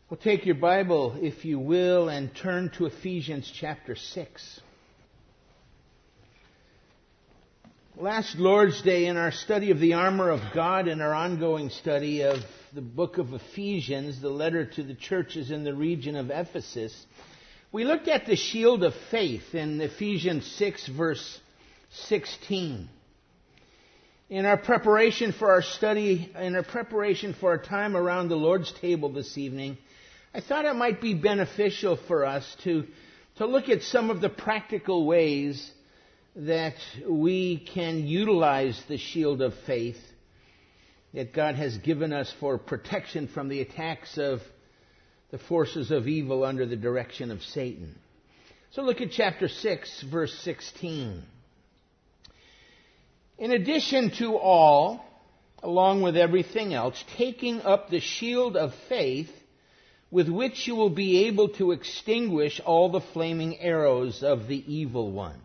Well, take your Bible, if you will, and turn to Ephesians chapter 6. Last Lord's Day, in our study of the armor of God and our ongoing study of the book of Ephesians, the letter to the churches in the region of Ephesus, we looked at the shield of faith in Ephesians 6, verse 16. In our preparation for our study, in our preparation for our time around the Lord's table this evening, I thought it might be beneficial for us to look at some of the practical ways that we can utilize the shield of faith that God has given us for protection from the attacks of the forces of evil under the direction of Satan. So look at chapter 6, verse 16. In addition to all, along with everything else, taking up the shield of faith, with which you will be able to extinguish all the flaming arrows of the evil one.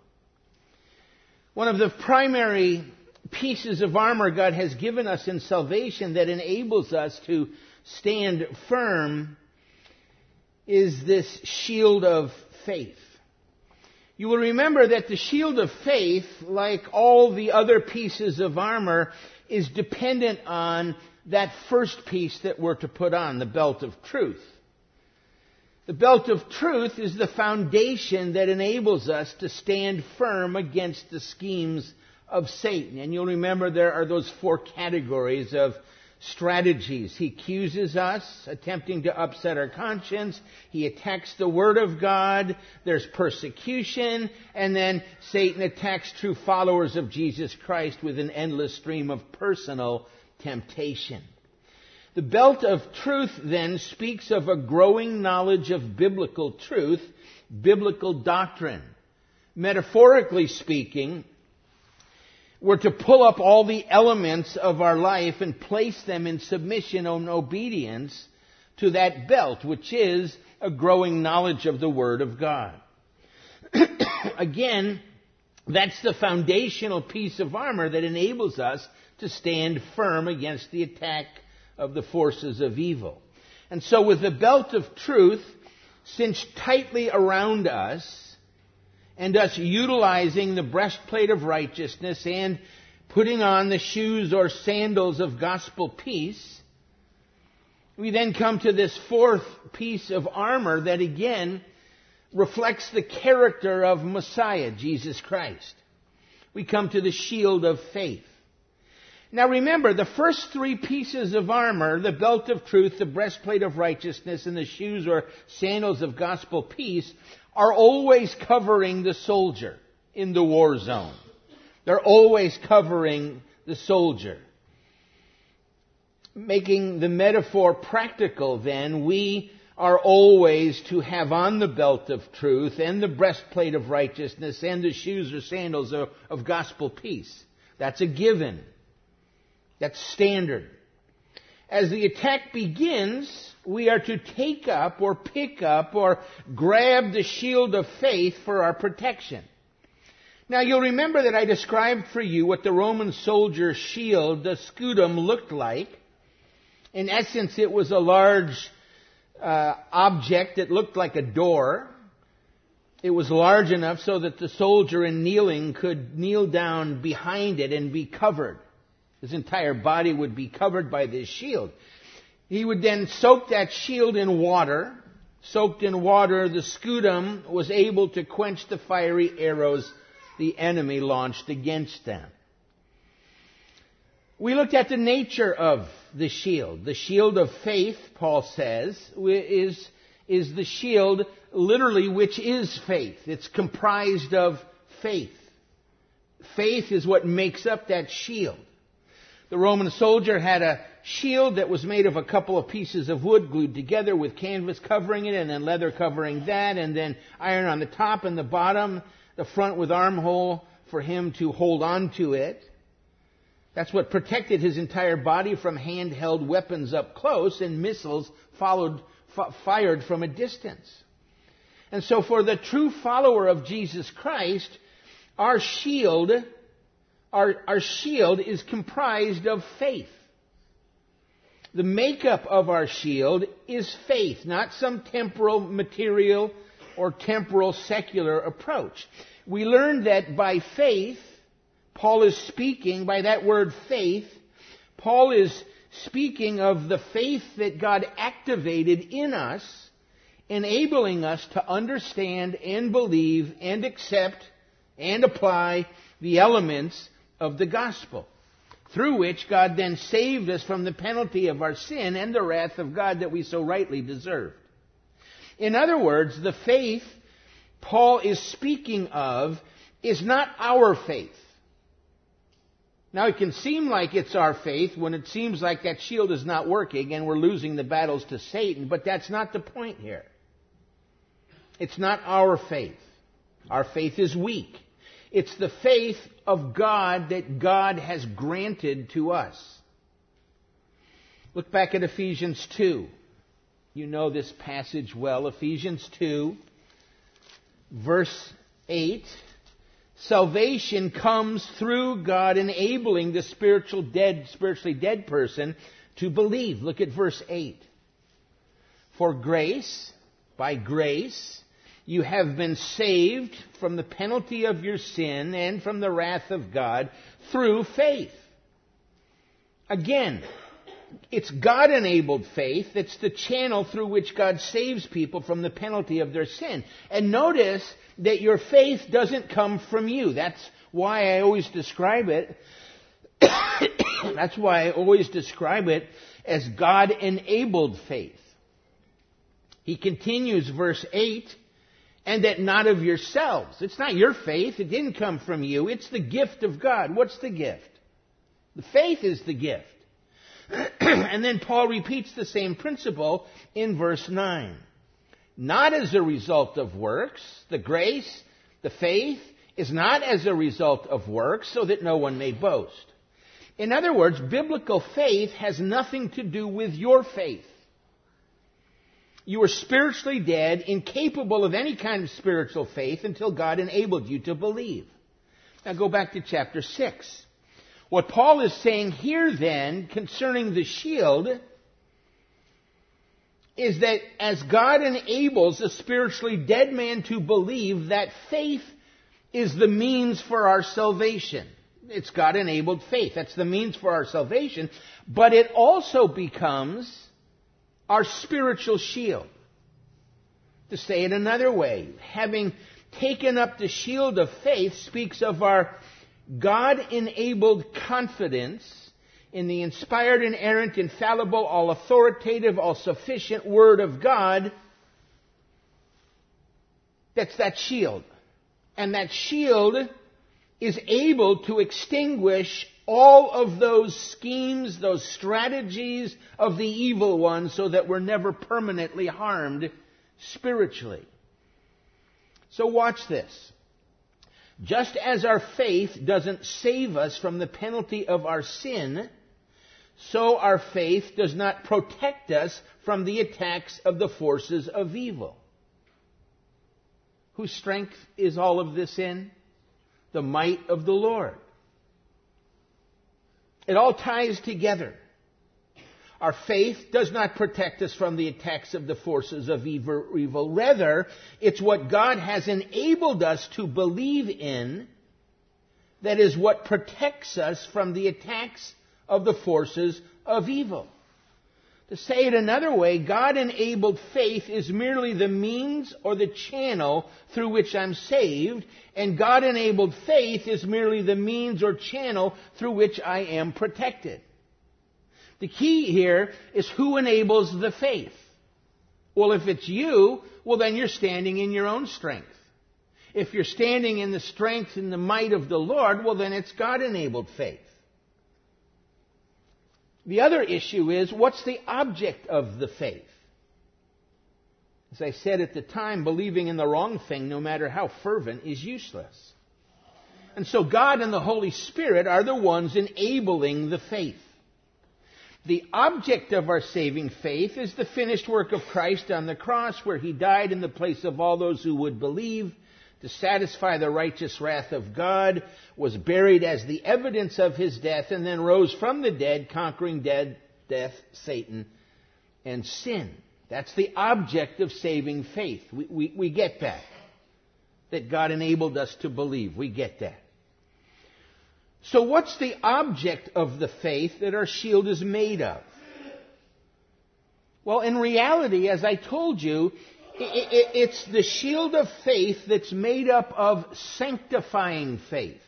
One of the primary pieces of armor God has given us in salvation that enables us to stand firm is this shield of faith. You will remember that the shield of faith, like all the other pieces of armor, is dependent on that first piece that we're to put on, the belt of truth. The belt of truth is the foundation that enables us to stand firm against the schemes of Satan. And you'll remember there are those four categories of strategies. He accuses us, attempting to upset our conscience. He attacks the Word of God. There's persecution. And then Satan attacks true followers of Jesus Christ with an endless stream of personal temptation. The belt of truth then speaks of a growing knowledge of biblical truth, biblical doctrine. Metaphorically speaking, we're to pull up all the elements of our life and place them in submission and obedience to that belt, which is a growing knowledge of the Word of God. Again, that's the foundational piece of armor that enables us to stand firm against the attack of the forces of evil. And so with the belt of truth cinched tightly around us, and us utilizing the breastplate of righteousness and putting on the shoes or sandals of gospel peace, we then come to this fourth piece of armor that again reflects the character of Messiah, Jesus Christ. We come to the shield of faith. Now remember, the first three pieces of armor, the belt of truth, the breastplate of righteousness, and the shoes or sandals of gospel peace, are always covering the soldier in the war zone. They're always covering the soldier. Making the metaphor practical then, we are always to have on the belt of truth and the breastplate of righteousness and the shoes or sandals of gospel peace. That's a given. That's standard. As the attack begins, we are to take up or pick up or grab the shield of faith for our protection. Now you'll remember that I described for you what the Roman soldier's shield, the scudum, looked like. In essence, it was a large object that looked like a door. It was large enough so that the soldier in kneeling could kneel down behind it and be covered. His entire body would be covered by this shield. He would then soak that shield in water. Soaked in water, the scudum was able to quench the fiery arrows the enemy launched against them. We looked at the nature of the shield. The shield of faith, Paul says, is the shield literally which is faith. It's comprised of faith. Faith is what makes up that shield. The Roman soldier had a shield that was made of a couple of pieces of wood glued together with canvas covering it and then leather covering that and then iron on the top and the bottom, the front with armhole for him to hold on to it. That's what protected his entire body from handheld weapons up close and missiles fired from a distance. And so for the true follower of Jesus Christ, our shield is comprised of faith. The makeup of our shield is faith, not some temporal, material, or temporal secular approach. We learned that by faith, Paul is speaking, by that word faith, Paul is speaking of the faith that God activated in us, enabling us to understand and believe and accept and apply the elements of the gospel, through which God then saved us from the penalty of our sin and the wrath of God that we so rightly deserved. In other words, the faith Paul is speaking of is not our faith. Now, it can seem like it's our faith when it seems like that shield is not working and we're losing the battles to Satan, but that's not the point here. It's not our faith. Our faith is weak. It's the faith of God that God has granted to us. Look back at Ephesians 2. You know this passage well. Ephesians 2, verse 8. Salvation comes through God enabling the spiritually dead person to believe. Look at verse 8. For grace, by grace, you have been saved from the penalty of your sin and from the wrath of God through faith. Again, it's God-enabled faith that's the channel through which God saves people from the penalty of their sin. And notice that your faith doesn't come from you. That's why I always describe it. That's why I always describe it as God-enabled faith. He continues, verse 8, and that not of yourselves. It's not your faith. It didn't come from you. It's the gift of God. What's the gift? The faith is the gift. And then Paul repeats the same principle in verse 9. Not as a result of works. The grace, the faith, is not as a result of works, so that no one may boast. In other words, biblical faith has nothing to do with your faith. You were spiritually dead, incapable of any kind of spiritual faith until God enabled you to believe. Now go back to chapter 6. What Paul is saying here then concerning the shield is that as God enables a spiritually dead man to believe, that faith is the means for our salvation. It's God-enabled faith. That's the means for our salvation. But it also becomes our spiritual shield. To say it another way, having taken up the shield of faith speaks of our God-enabled confidence in the inspired, inerrant, infallible, all-authoritative, all-sufficient Word of God. That's that shield. And that shield is able to extinguish all of those schemes, those strategies of the evil one, so that we're never permanently harmed spiritually. So watch this. Just as our faith doesn't save us from the penalty of our sin, so our faith does not protect us from the attacks of the forces of evil. Whose strength is all of this in? The might of the Lord. It all ties together. Our faith does not protect us from the attacks of the forces of evil. Rather, it's what God has enabled us to believe in that is what protects us from the attacks of the forces of evil. To say it another way, God-enabled faith is merely the means or the channel through which I'm saved, and God-enabled faith is merely the means or channel through which I am protected. The key here is who enables the faith. Well, if it's you, well, then you're standing in your own strength. If you're standing in the strength and the might of the Lord, well, then it's God-enabled faith. The other issue is, what's the object of the faith? As I said at the time, believing in the wrong thing, no matter how fervent, is useless. And so God and the Holy Spirit are the ones enabling the faith. The object of our saving faith is the finished work of Christ on the cross, where He died in the place of all those who would believe, to satisfy the righteous wrath of God, was buried as the evidence of His death, and then rose from the dead, conquering death death, Satan, and sin. That's the object of saving faith. We get that. That God enabled us to believe. We get that. So what's the object of the faith that our shield is made of? Well, in reality, as I told you, it's the shield of faith that's made up of sanctifying faith.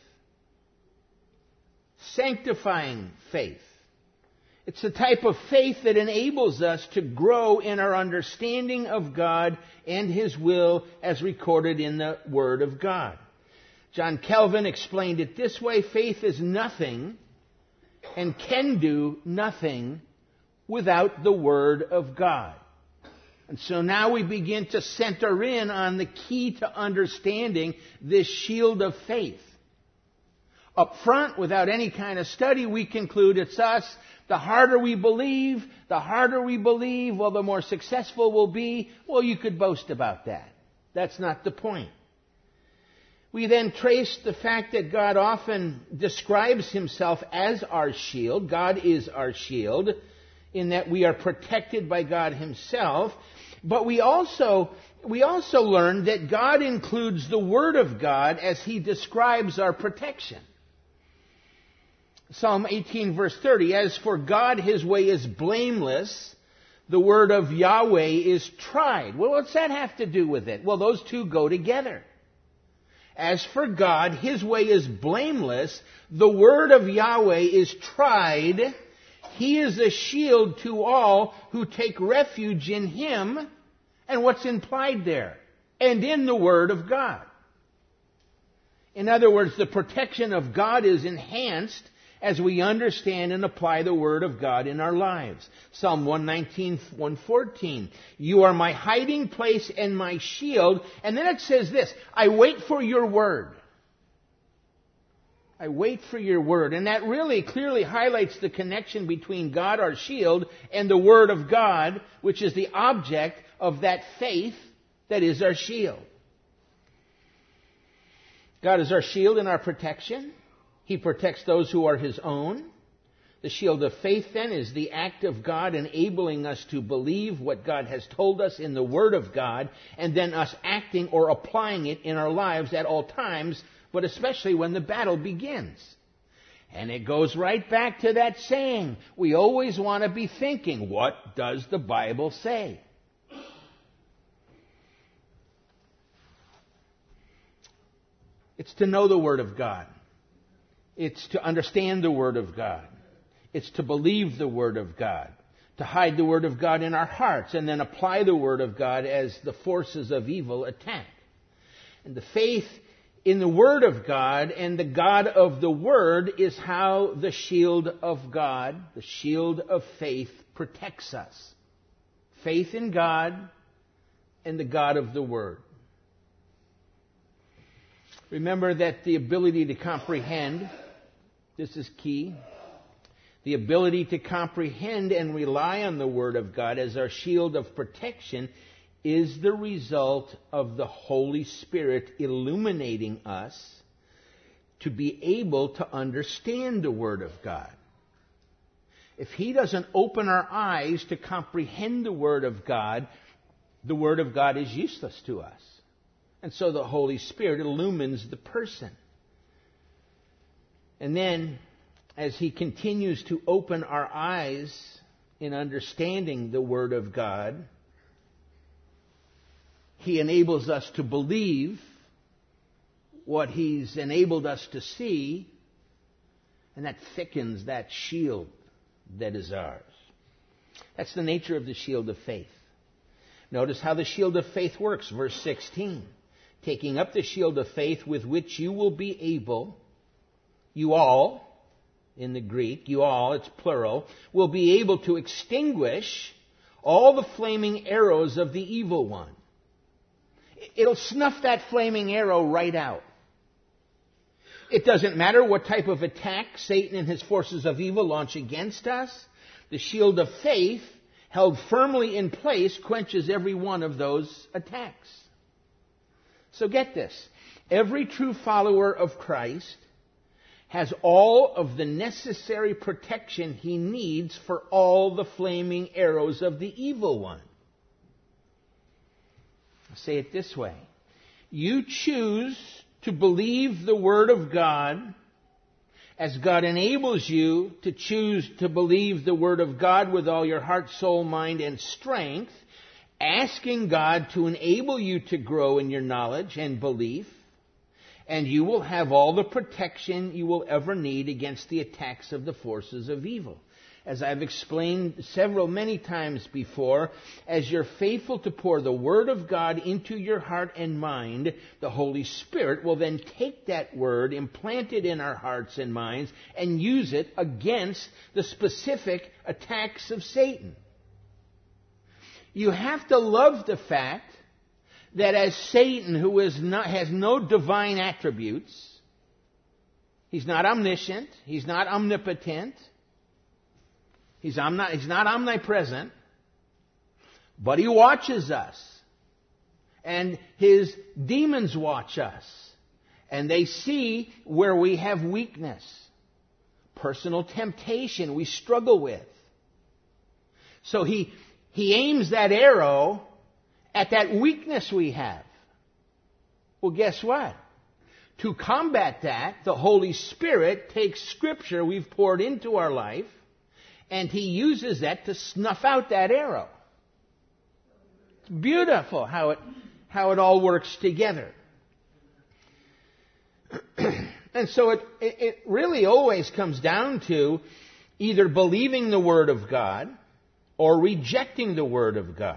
Sanctifying faith. It's the type of faith that enables us to grow in our understanding of God and His will as recorded in the Word of God. John Calvin explained it this way: faith is nothing and can do nothing without the Word of God. And so now we begin to center in on the key to understanding this shield of faith. Up front, without any kind of study, we conclude it's us. The harder we believe, well, the more successful we'll be. Well, you could boast about that. That's not the point. We then trace the fact that God often describes Himself as our shield. God is our shield, in that we are protected by God Himself. But we also learn that God includes the Word of God as He describes our protection. Psalm 18 verse 30, as for God, His way is blameless. The word of Yahweh is tried. Well, what's that have to do with it? Well, those two go together. As for God, His way is blameless. The word of Yahweh is tried. He is a shield to all who take refuge in Him. And what's implied there? And in the Word of God. In other words, the protection of God is enhanced as we understand and apply the Word of God in our lives. Psalm 119, 114. You are my hiding place and my shield. And then it says this, I wait for your word. I wait for your word. And that really clearly highlights the connection between God, our shield, and the Word of God, which is the object of that faith that is our shield. God is our shield and our protection. He protects those who are His own. The shield of faith, then, is the act of God enabling us to believe what God has told us in the Word of God, and then us acting or applying it in our lives at all times, but especially when the battle begins. And it goes right back to that saying. We always want to be thinking, what does the Bible say? It's to know the Word of God. It's to understand the Word of God. It's to believe the Word of God. To hide the Word of God in our hearts and then apply the Word of God as the forces of evil attack. And the faith in the Word of God and the God of the Word is how the shield of God, the shield of faith, protects us. Faith in God and the God of the Word. Remember that the ability to comprehend, this is key, the ability to comprehend and rely on the Word of God as our shield of protection is the result of the Holy Spirit illuminating us to be able to understand the Word of God. If He doesn't open our eyes to comprehend the Word of God is useless to us. And so the Holy Spirit illumines the person. And then, as He continues to open our eyes in understanding the Word of God, He enables us to believe what He's enabled us to see, and that thickens that shield that is ours. That's the nature of the shield of faith. Notice how the shield of faith works. Verse 16. Taking up the shield of faith with which you will be able, you all, in the Greek, you all, it's plural, will be able to extinguish all the flaming arrows of the evil one. It'll snuff that flaming arrow right out. It doesn't matter what type of attack Satan and his forces of evil launch against us. The shield of faith, held firmly in place, quenches every one of those attacks. So get this. Every true follower of Christ has all of the necessary protection he needs for all the flaming arrows of the evil one. I'll say it this way. You choose to believe the Word of God as God enables you to choose to believe the Word of God with all your heart, soul, mind, and strength, asking God to enable you to grow in your knowledge and belief, and you will have all the protection you will ever need against the attacks of the forces of evil. As I've explained many times before, as you're faithful to pour the Word of God into your heart and mind, the Holy Spirit will then take that Word, implant it in our hearts and minds, and use it against the specific attacks of Satan. You have to love the fact that as Satan, who has no divine attributes, he's not omniscient, he's not omnipotent, he's not omnipresent, but he watches us. And his demons watch us. And they see where we have weakness, personal temptation we struggle with. So he aims that arrow at that weakness we have. Well, guess what? To combat that, the Holy Spirit takes Scripture we've poured into our life, and he uses that to snuff out that arrow. It's beautiful how it all works together. And so it really always comes down to either believing the Word of God or rejecting the Word of God.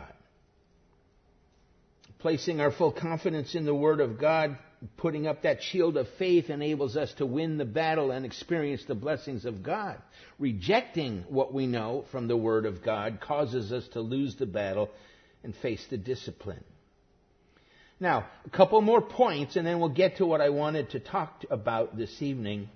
Placing our full confidence in the Word of God, putting up that shield of faith, enables us to win the battle and experience the blessings of God. Rejecting what we know from the Word of God causes us to lose the battle and face the discipline. Now, a couple more points, and then we'll get to what I wanted to talk about this evening.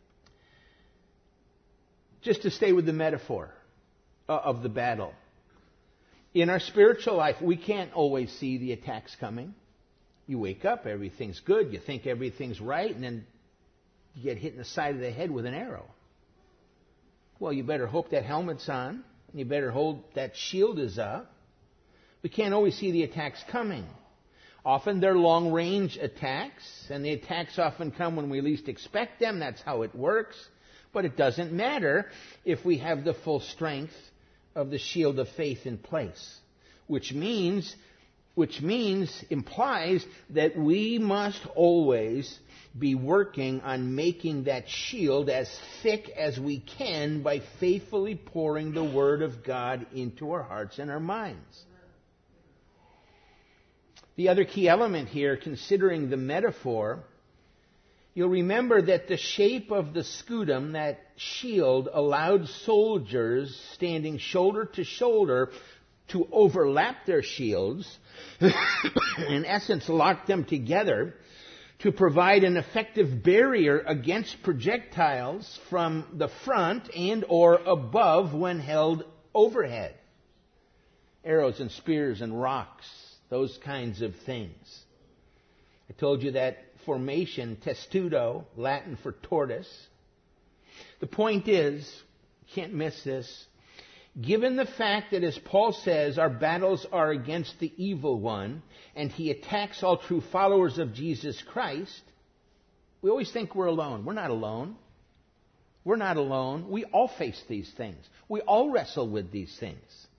Just to stay with the metaphor of the battle. In our spiritual life, we can't always see the attacks coming. You wake up, everything's good, you think everything's right, and then you get hit in the side of the head with an arrow. Well, you better hope that helmet's on, and you better hold that shield is up. We can't always see the attacks coming. Often they're long-range attacks, and the attacks often come when we least expect them. That's how it works. But it doesn't matter if we have the full strength of the shield of faith in place, which implies that we must always be working on making that shield as thick as we can by faithfully pouring the Word of God into our hearts and our minds. The other key element here, considering the metaphor, you'll remember that the shape of the scutum, that shield, allowed soldiers standing shoulder to shoulder to overlap their shields, in essence lock them together, to provide an effective barrier against projectiles from the front and or above when held overhead. Arrows and spears and rocks, those kinds of things. I told you that formation, testudo, Latin for tortoise. The point is, can't miss this, given the fact that, as Paul says, our battles are against the evil one, and he attacks all true followers of Jesus Christ, we always think we're alone. We're not alone. We're not alone. We all face these things. We all wrestle with these things.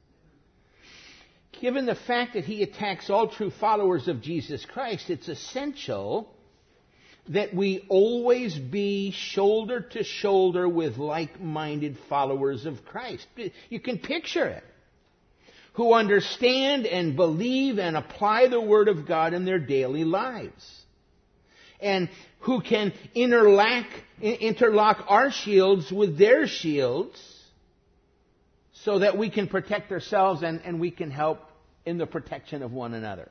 Given the fact that he attacks all true followers of Jesus Christ, it's essential that we always be shoulder to shoulder with like-minded followers of Christ. You can picture it. Who understand and believe and apply the Word of God in their daily lives. And who can interlock our shields with their shields so that we can protect ourselves and we can help in the protection of one another.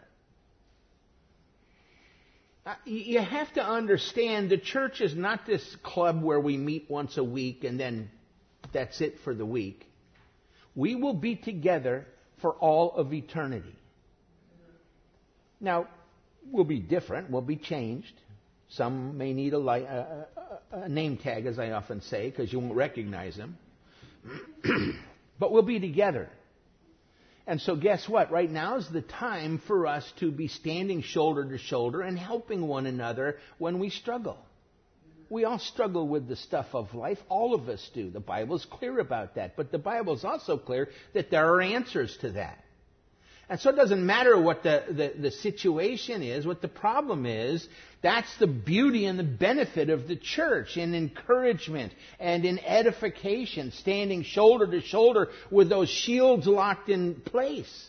You have to understand the church is not this club where we meet once a week and then that's it for the week. We will be together for all of eternity. Now, we'll be different, we'll be changed. Some may need a name tag, as I often say, because you won't recognize them. But we'll be together. And so guess what? Right now is the time for us to be standing shoulder to shoulder and helping one another when we struggle. We all struggle with the stuff of life. All of us do. The Bible's clear about that. But the Bible's also clear that there are answers to that. And so it doesn't matter what the situation is, what the problem is. That's the beauty and the benefit of the church in encouragement and in edification, standing shoulder to shoulder with those shields locked in place.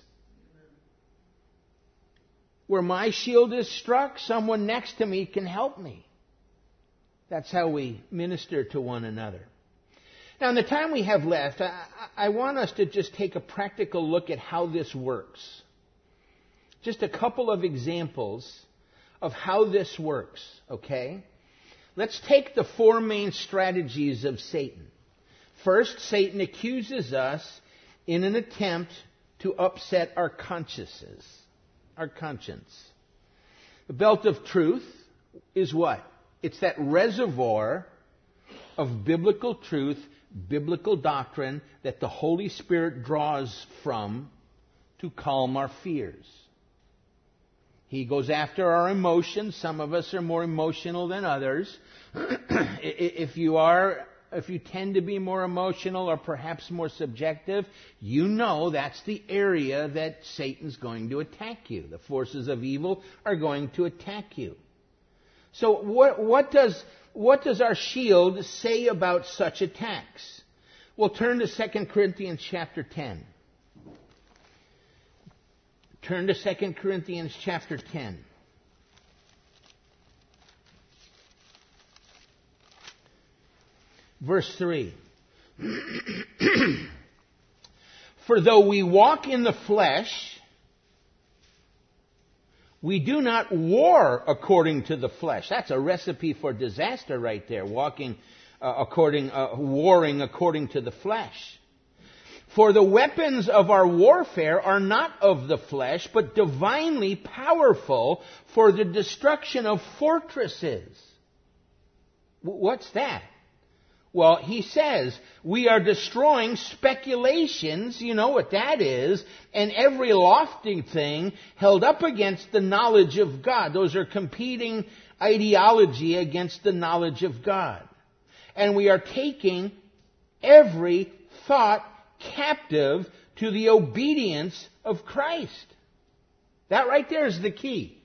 Where my shield is struck, someone next to me can help me. That's how we minister to one another. Now, in the time we have left, I want us to just take a practical look at how this works. Just a couple of examples of how this works, okay? Let's take the four main strategies of Satan. First, Satan accuses us in an attempt to upset our consciences, our conscience. The belt of truth is what? It's that reservoir of biblical truth, biblical doctrine that the Holy Spirit draws from to calm our fears. He goes after our emotions. Some of us are more emotional than others. If you tend to be more emotional or perhaps more subjective, you know that's the area that Satan's going to attack you. The forces of evil are going to attack you. So what does our shield say about such attacks? Well, turn to 2 Corinthians chapter 10. Turn to 2 Corinthians chapter 10. Verse 3. For though we walk in the flesh, we do not war according to the flesh. That's a recipe for disaster right there, warring according to the flesh. For the weapons of our warfare are not of the flesh, but divinely powerful for the destruction of fortresses. What's that? Well, he says, we are destroying speculations, you know what that is, and every lofty thing held up against the knowledge of God. Those are competing ideology against the knowledge of God. And we are taking every thought captive to the obedience of Christ. That right there is the key.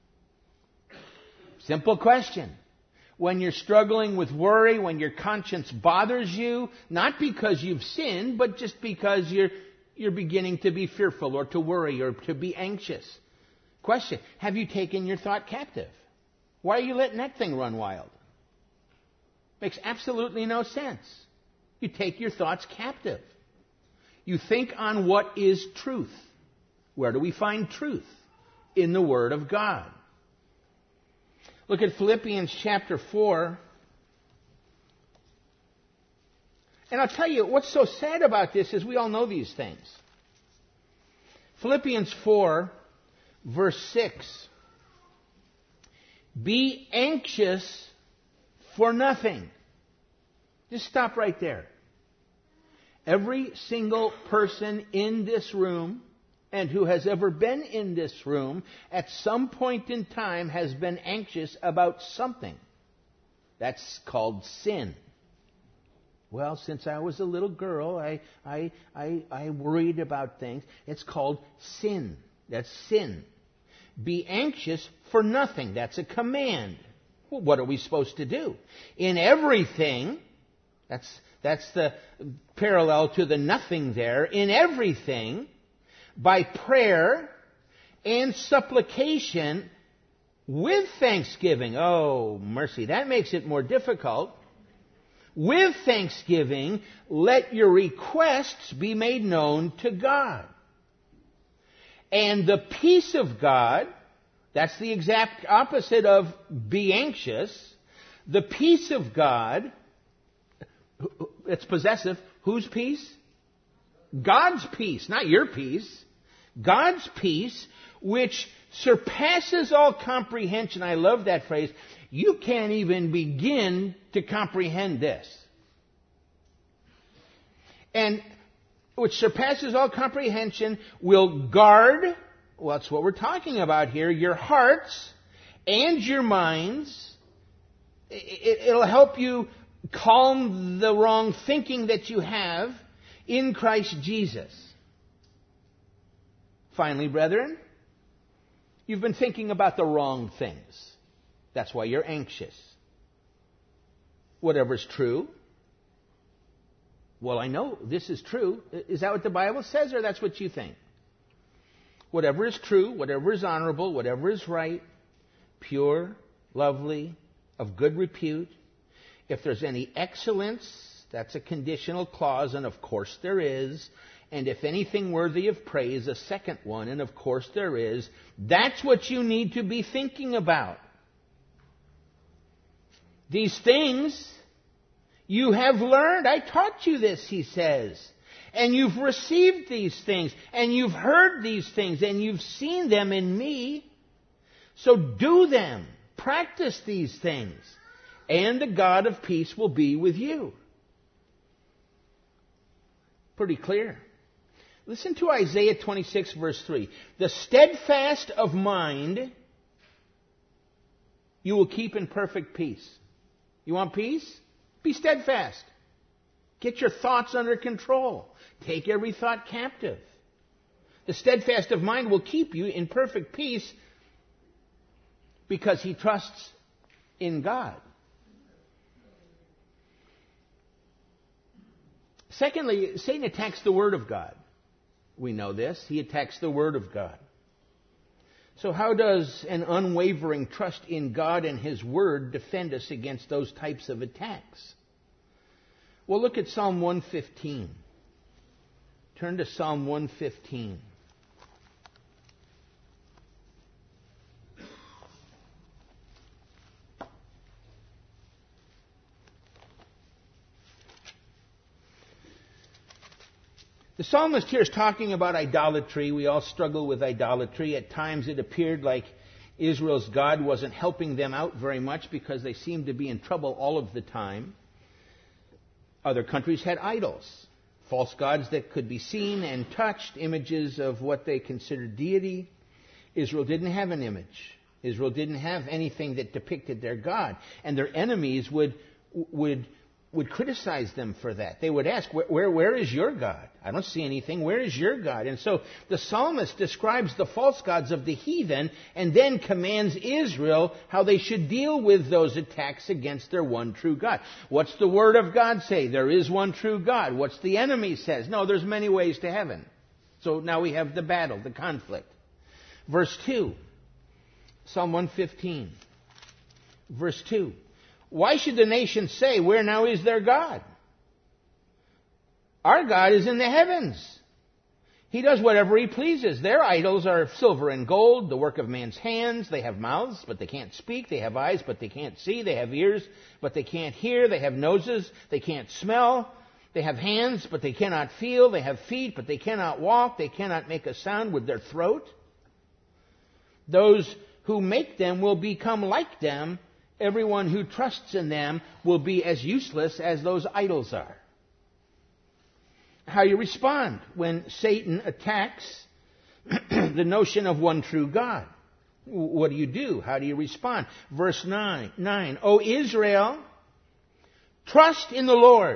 Simple question. When you're struggling with worry, when your conscience bothers you, not because you've sinned, but just because you're beginning to be fearful or to worry or to be anxious. Question, have you taken your thought captive? Why are you letting that thing run wild? Makes absolutely no sense. You take your thoughts captive. You think on what is truth. Where do we find truth? In the Word of God. Look at Philippians chapter 4. And I'll tell you, what's so sad about this is we all know these things. Philippians 4, verse 6. Be anxious for nothing. Just stop right there. Every single person in this room and who has ever been in this room at some point in time has been anxious about something. That's called sin. Well, since I was a little girl, I worried about things. It's called sin. That's sin. Be anxious for nothing. That's a command. Well, what are we supposed to do? In everything, that's the parallel to the nothing there. In everything, by prayer and supplication with thanksgiving. Oh, mercy. That makes it more difficult. With thanksgiving, let your requests be made known to God. And the peace of God, that's the exact opposite of be anxious. The peace of God, it's possessive. Whose peace? God's peace, not your peace. God's peace, which surpasses all comprehension. I love that phrase. You can't even begin to comprehend this. And which surpasses all comprehension will guard, well, that's what we're talking about here, your hearts and your minds. It'll help you calm the wrong thinking that you have in Christ Jesus. Finally, brethren, you've been thinking about the wrong things. That's why you're anxious. Whatever's true. Well, I know this is true. Is that what the Bible says, or that's what you think? Whatever is true, whatever is honorable, whatever is right, pure, lovely, of good repute. If there's any excellence, that's a conditional clause, and of course there is. And if anything worthy of praise, a second one, and of course there is. That's what you need to be thinking about. These things you have learned. I taught you this, he says. And you've received these things, and you've heard these things, and you've seen them in me. So do them. Practice these things. And the God of peace will be with you. Pretty clear. Listen to Isaiah 26, verse 3. The steadfast of mind you will keep in perfect peace. You want peace? Be steadfast. Get your thoughts under control. Take every thought captive. The steadfast of mind will keep you in perfect peace because he trusts in God. Secondly, Satan attacks the Word of God. We know this. He attacks the Word of God. So how does an unwavering trust in God and His Word defend us against those types of attacks? Well, look at Psalm 115. Turn to Psalm 115. The psalmist here is talking about idolatry. We all struggle with idolatry. At times it appeared like Israel's God wasn't helping them out very much because they seemed to be in trouble all of the time. Other countries had idols, false gods that could be seen and touched, images of what they considered deity. Israel didn't have an image. Israel didn't have anything that depicted their God. And their enemies would criticize them for that. They would ask, where is your God? I don't see anything. Where is your God? And so the psalmist describes the false gods of the heathen and then commands Israel how they should deal with those attacks against their one true God. What's the Word of God say? There is one true God. What's the enemy says? No, there's many ways to heaven. So now we have the battle, the conflict. Verse 2, Psalm 115, verse 2. Why should the nations say, where now is their God? Our God is in the heavens. He does whatever He pleases. Their idols are silver and gold, the work of man's hands. They have mouths, but they can't speak. They have eyes, but they can't see. They have ears, but they can't hear. They have noses, they can't smell. They have hands, but they cannot feel. They have feet, but they cannot walk. They cannot make a sound with their throat. Those who make them will become like them. Everyone who trusts in them will be as useless as those idols are. How you respond when Satan attacks the notion of one true God. What do? How do you respond? Verse 9. O Israel, trust in the Lord.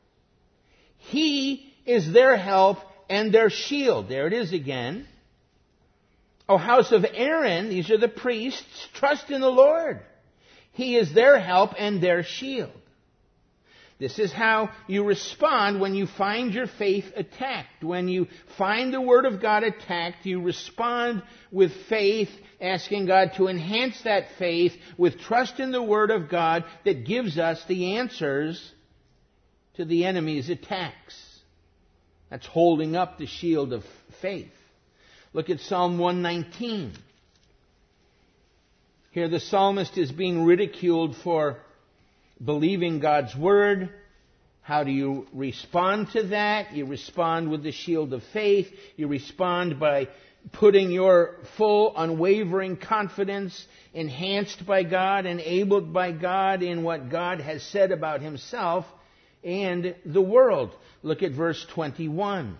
He is their help and their shield. There it is again. O house of Aaron, these are the priests, trust in the Lord. He is their help and their shield. This is how you respond when you find your faith attacked. When you find the Word of God attacked, you respond with faith, asking God to enhance that faith with trust in the Word of God that gives us the answers to the enemy's attacks. That's holding up the shield of faith. Look at Psalm 119. Here the psalmist is being ridiculed for believing God's Word. How do you respond to that? You respond with the shield of faith. You respond by putting your full, unwavering confidence, enhanced by God, enabled by God in what God has said about himself and the world. Look at verse 21.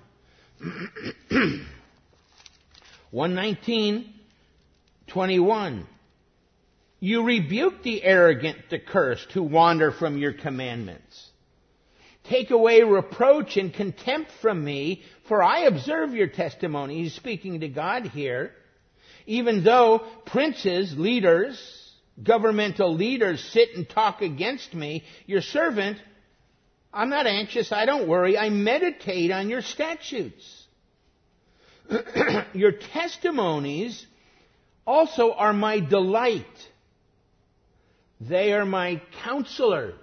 119:21. You rebuke the arrogant, the cursed, who wander from your commandments. Take away reproach and contempt from me, for I observe your testimony. He's speaking to God here. Even though princes, leaders, governmental leaders sit and talk against me, your servant, I'm not anxious, I don't worry, I meditate on your statutes. Your testimonies also are my delight. They are my counselors.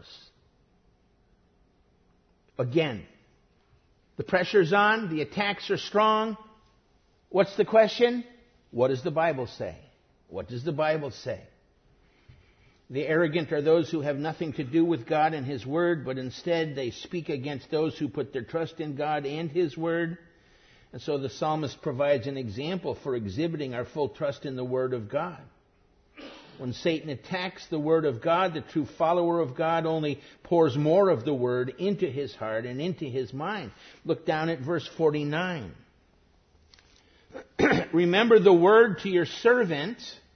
Again, the pressure's on, the attacks are strong. What's the question? What does the Bible say? What does the Bible say? The arrogant are those who have nothing to do with God and His Word, but instead they speak against those who put their trust in God and His Word. And so the psalmist provides an example for exhibiting our full trust in the Word of God. When Satan attacks the Word of God, the true follower of God only pours more of the Word into his heart and into his mind. Look down at verse 49. Remember the word to your servant,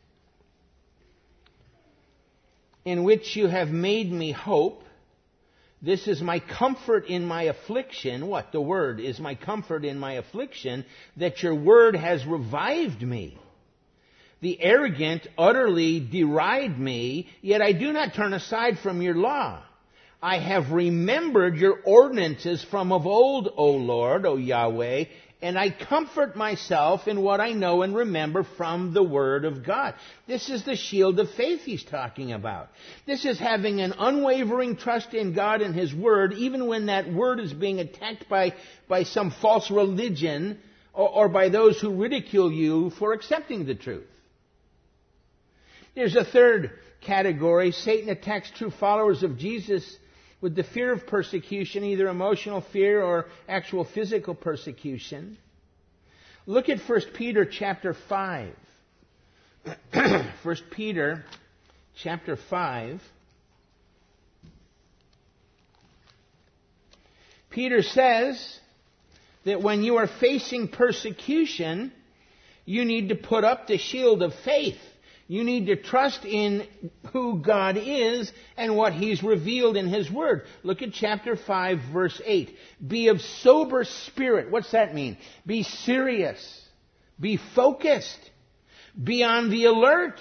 in which you have made me hope. This is my comfort in my affliction. What? The word is my comfort in my affliction, that your word has revived me. The arrogant utterly deride me, yet I do not turn aside from your law. I have remembered your ordinances from of old, O Lord, O Yahweh, and I comfort myself in what I know and remember from the Word of God. This is the shield of faith he's talking about. This is having an unwavering trust in God and His Word, even when that Word is being attacked by some false religion or by those who ridicule you for accepting the truth. There's a third category. Satan attacks true followers of Jesus with the fear of persecution, either emotional fear or actual physical persecution. Look at 1 Peter chapter 5. 1 Peter chapter 5. Peter says that when you are facing persecution, you need to put up the shield of faith. You need to trust in who God is and what He's revealed in His Word. Look at chapter 5, verse 8. Be of sober spirit. What's that mean? Be serious. Be focused. Be on the alert.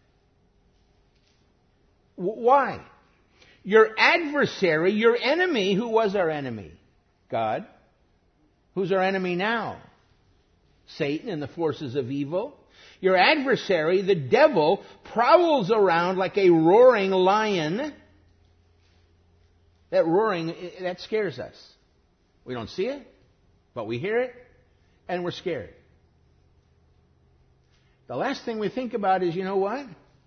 Why? Your adversary, your enemy, who was our enemy? God. Who's our enemy now? Satan and the forces of evil. Your adversary, the devil, prowls around like a roaring lion. That roaring, that scares us. We don't see it, but we hear it, and we're scared. The last thing we think about is, you know what?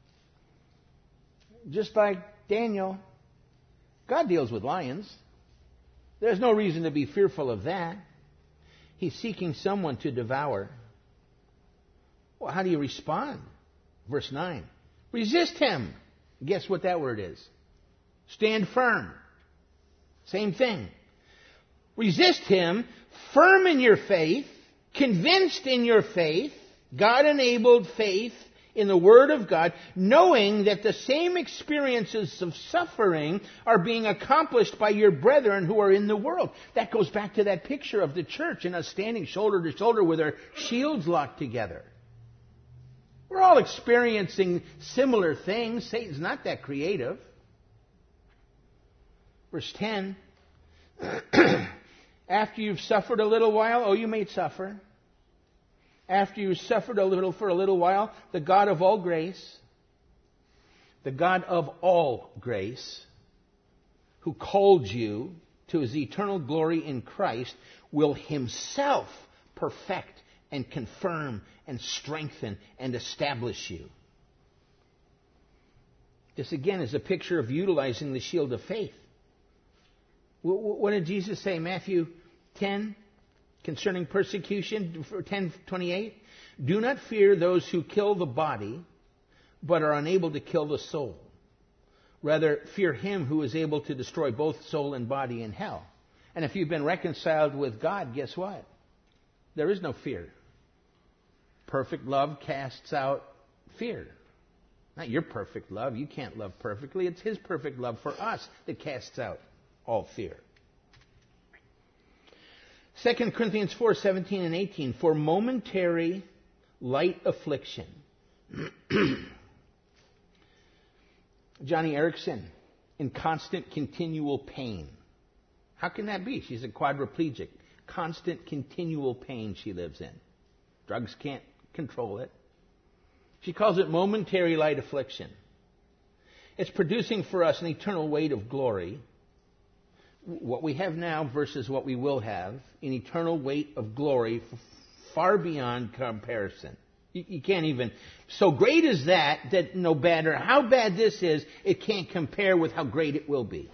Just like Daniel, God deals with lions. There's no reason to be fearful of that. He's seeking someone to devour. Well, how do you respond? Verse 9. Resist him. Guess what that word is? Stand firm. Same thing. Resist him, firm in your faith, convinced in your faith, God-enabled faith in the Word of God, knowing that the same experiences of suffering are being accomplished by your brethren who are in the world. That goes back to that picture of the church and us standing shoulder to shoulder with our shields locked together. We're all experiencing similar things. Satan's not that creative. Verse 10. After you've suffered a little while, you may suffer. After you've suffered for a little while, the God of all grace, who called you to His eternal glory in Christ, will Himself perfect and confirm and strengthen and establish you. This again is a picture of utilizing the shield of faith. What did Jesus say? Matthew 10, Concerning persecution, 10:28, do not fear those who kill the body, but are unable to kill the soul. Rather, fear him who is able to destroy both soul and body in hell. And if you've been reconciled with God, guess what? There is no fear. Perfect love casts out fear. Not your perfect love. You can't love perfectly. It's his perfect love for us that casts out all fear. 2 Corinthians 4:17 and 18. For momentary light affliction. Johnny Erickson, in constant continual pain. How can that be? She's a quadriplegic. Constant continual pain she lives in. Drugs can't control it. She calls it momentary light affliction. It's producing for us an eternal weight of glory. What we have now versus what we will have, an eternal weight of glory far beyond comparison. You can't even... So great is that no matter how bad this is, it can't compare with how great it will be.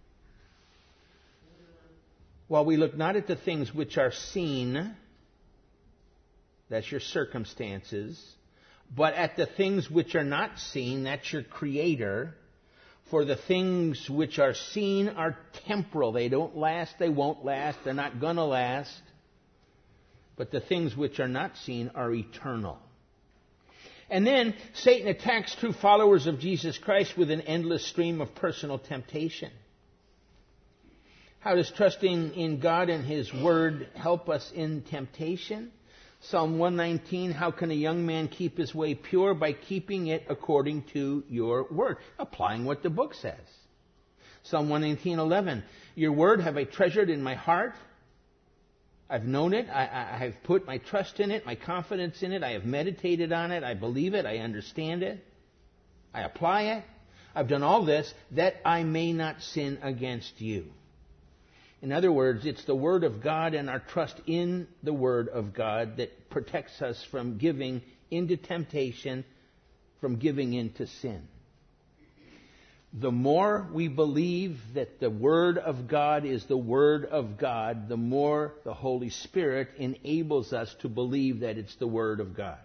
While we look not at the things which are seen, that's your circumstances, but at the things which are not seen, that's your Creator. For the things which are seen are temporal. They don't last, they won't last, they're not going to last. But the things which are not seen are eternal. And then Satan attacks true followers of Jesus Christ with an endless stream of personal temptation. How does trusting in God and His Word help us in temptation? Psalm 119, how can a young man keep his way pure? By keeping it according to your Word. Applying what the book says. Psalm 119:11, your Word have I treasured in my heart. I've known it. I have put my trust in it, my confidence in it. I have meditated on it. I believe it. I understand it. I apply it. I've done all this that I may not sin against you. In other words, it's the Word of God and our trust in the Word of God that protects us from giving into temptation, from giving into sin. The more we believe that the Word of God is the Word of God, the more the Holy Spirit enables us to believe that it's the Word of God.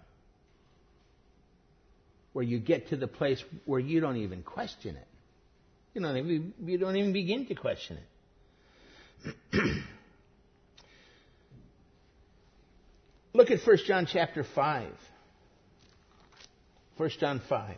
Where you get to the place where you don't even question it. You don't even begin to question it. Look at 1 John chapter 5. 1 John 5.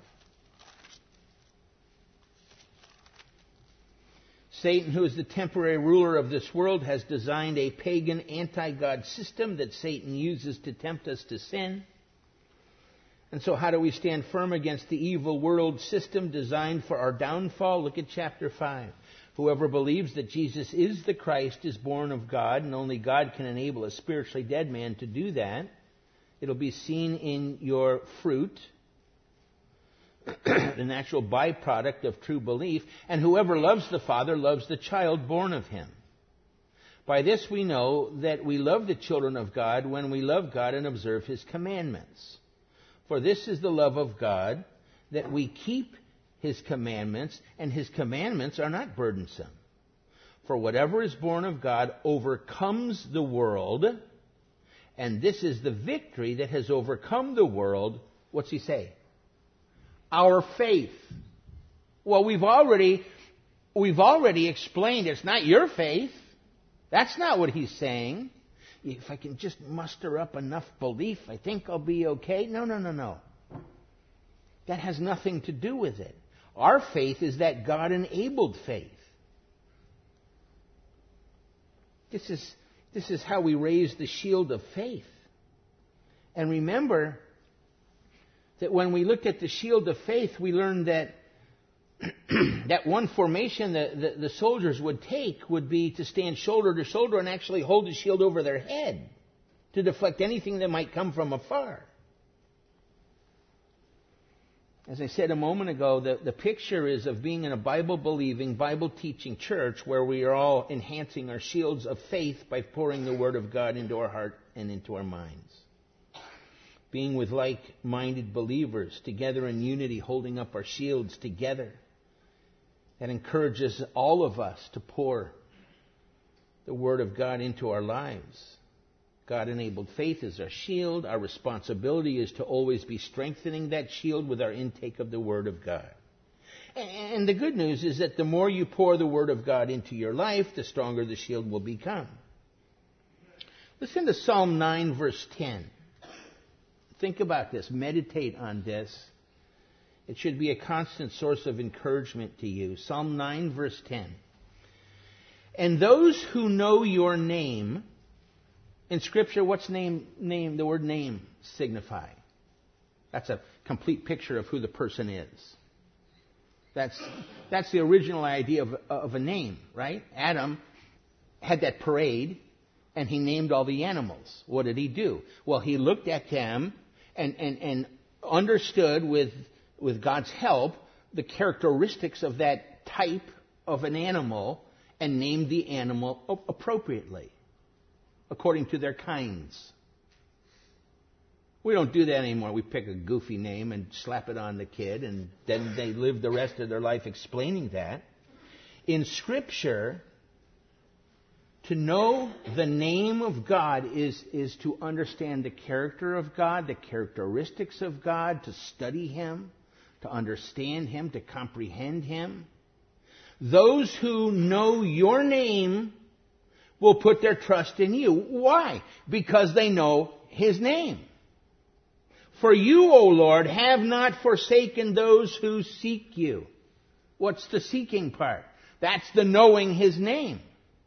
Satan, who is the temporary ruler of this world, has designed a pagan anti-God system that Satan uses to tempt us to sin. And so how do we stand firm against the evil world system designed for our downfall? Look at chapter 5. Whoever believes that Jesus is the Christ is born of God, and only God can enable a spiritually dead man to do that. It'll be seen in your fruit, the natural byproduct of true belief. And whoever loves the Father loves the child born of him. By this we know that we love the children of God when we love God and observe His commandments. For this is the love of God, that we keep His commandments, and His commandments are not burdensome. For whatever is born of God overcomes the world, and this is the victory that has overcome the world. What's he say? Our faith. Well, we've already explained it's not your faith. That's not what he's saying. If I can just muster up enough belief, I think I'll be okay. No. That has nothing to do with it. Our faith is that God-enabled faith. This is how we raise the shield of faith. And remember that when we looked at the shield of faith, we learned that that one formation that the soldiers would take would be to stand shoulder to shoulder and actually hold the shield over their head to deflect anything that might come from afar. As I said a moment ago, the picture is of being in a Bible-believing, Bible-teaching church where we are all enhancing our shields of faith by pouring the Word of God into our heart and into our minds. Being with like-minded believers, together in unity, holding up our shields together. That encourages all of us to pour the Word of God into our lives. God-enabled faith is our shield. Our responsibility is to always be strengthening that shield with our intake of the Word of God. And the good news is that the more you pour the Word of God into your life, the stronger the shield will become. Listen to Psalm 9, verse 10. Think about this. Meditate on this. It should be a constant source of encouragement to you. Psalm 9, verse 10. And those who know your name, in Scripture, what's name, the word name signify? That's a complete picture of who the person is. That's the original idea of a name, right? Adam had that parade, and he named all the animals. What did he do? Well, he looked at them and understood with God's help the characteristics of that type of an animal and named the animal appropriately, according to their kinds. We don't do that anymore. We pick a goofy name and slap it on the kid, and then they live the rest of their life explaining that. In Scripture, to know the name of God is to understand the character of God, the characteristics of God, to study Him, to understand Him, to comprehend Him. Those who know your name will put their trust in you. Why? Because they know His name. For you, O Lord, have not forsaken those who seek you. What's the seeking part? That's the knowing His name.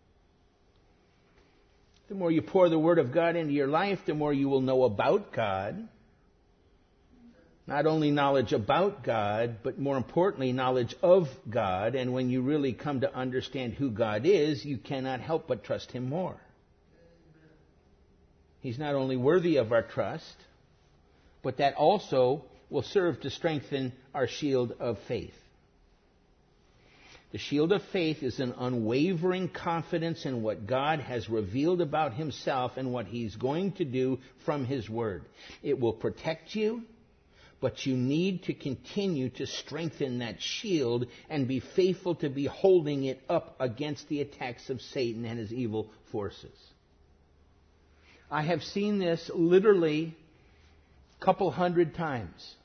The more you pour the Word of God into your life, the more you will know about God. Not only knowledge about God, but more importantly, knowledge of God. And when you really come to understand who God is, you cannot help but trust Him more. He's not only worthy of our trust, but that also will serve to strengthen our shield of faith. The shield of faith is an unwavering confidence in what God has revealed about Himself and what He's going to do from His Word. It will protect you, but you need to continue to strengthen that shield and be faithful to be holding it up against the attacks of Satan and his evil forces. I have seen this literally couple hundred times.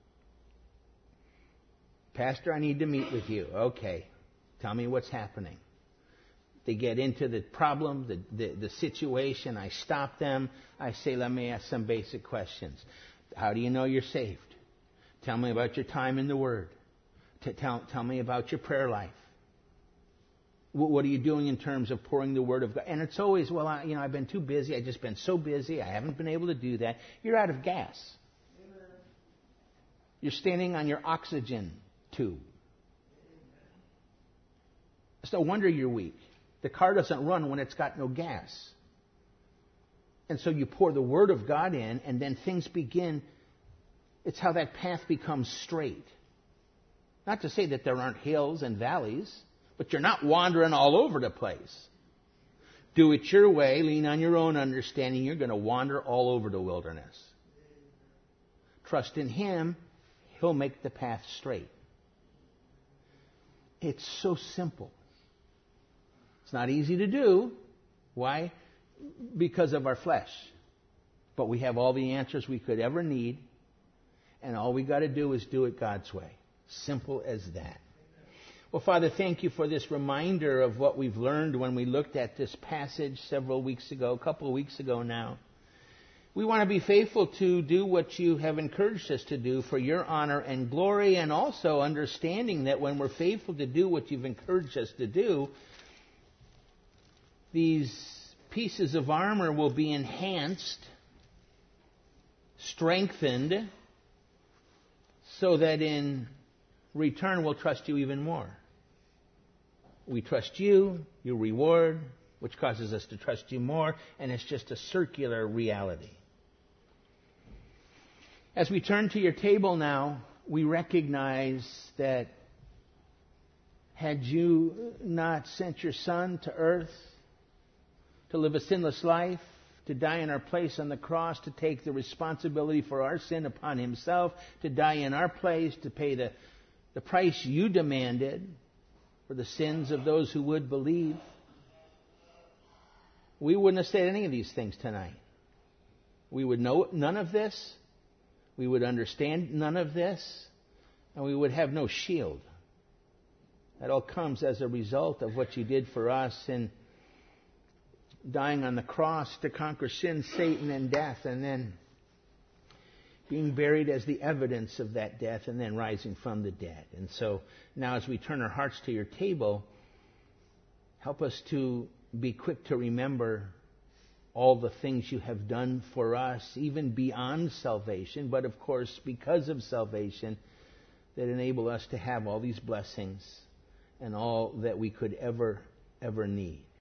Pastor, I need to meet with you. Okay. Tell me what's happening. They get into the problem, the situation. I stop them. I say, let me ask some basic questions. How do you know you're saved? Tell me about your time in the Word. Tell me about your prayer life. What are you doing in terms of pouring the Word of God? And it's always, well, I've been too busy. I've just been so busy. I haven't been able to do that. You're out of gas. Amen. You're standing on your oxygen tube. It's no wonder you're weak. The car doesn't run when it's got no gas. And so you pour the Word of God in, and then things begin. It's how that path becomes straight. Not to say that there aren't hills and valleys, but you're not wandering all over the place. Do it your way, lean on your own understanding. You're going to wander all over the wilderness. Trust in Him, He'll make the path straight. It's so simple. It's not easy to do. Why? Because of our flesh. But we have all the answers we could ever need, and all we got to do is do it God's way. Simple as that. Well, Father, thank you for this reminder of what we've learned when we looked at this passage several weeks ago, a couple of weeks ago now. We want to be faithful to do what you have encouraged us to do for your honor and glory, and also understanding that when we're faithful to do what you've encouraged us to do, these pieces of armor will be enhanced, strengthened, so that in return we'll trust you even more. We trust you, you reward, which causes us to trust you more, and it's just a circular reality. As we turn to your table now, we recognize that had you not sent your Son to earth to live a sinless life, to die in our place on the cross, to take the responsibility for our sin upon Himself, to die in our place, to pay the price you demanded for the sins of those who would believe, we wouldn't have said any of these things tonight. we would know none of this, we would understand none of this, and we would have no shield. That all comes as a result of what you did for us in dying on the cross to conquer sin, Satan, and death, and then being buried as the evidence of that death, and then rising from the dead. And so now as we turn our hearts to your table, help us to be quick to remember all the things you have done for us, even beyond salvation, but of course because of salvation, that enable us to have all these blessings and all that we could ever need.